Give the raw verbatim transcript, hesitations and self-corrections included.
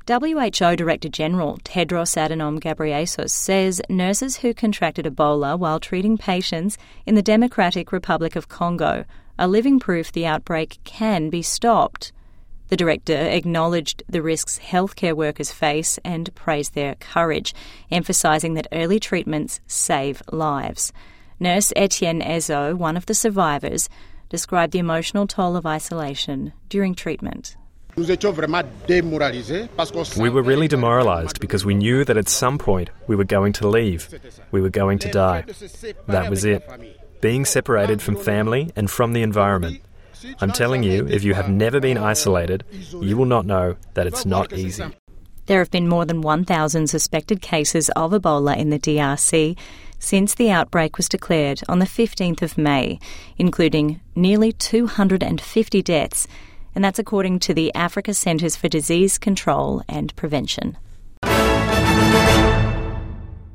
W H O Director-General Tedros Adhanom Ghebreyesus says nurses who contracted Ebola while treating patients in the Democratic Republic of Congo are living proof the outbreak can be stopped. The director acknowledged the risks healthcare workers face and praised their courage, emphasising that early treatments save lives. Nurse Etienne Ezo, one of the survivors, described the emotional toll of isolation during treatment. We were really demoralised because we knew that at some point we were going to leave. We were going to die. That was it. Being separated from family and from the environment. I'm telling you, if you have never been isolated, you will not know that it's not easy. There have been more than one thousand suspected cases of Ebola in the D R C since the outbreak was declared on the fifteenth of May, including nearly two hundred fifty deaths, and that's according to the Africa Centres for Disease Control and Prevention.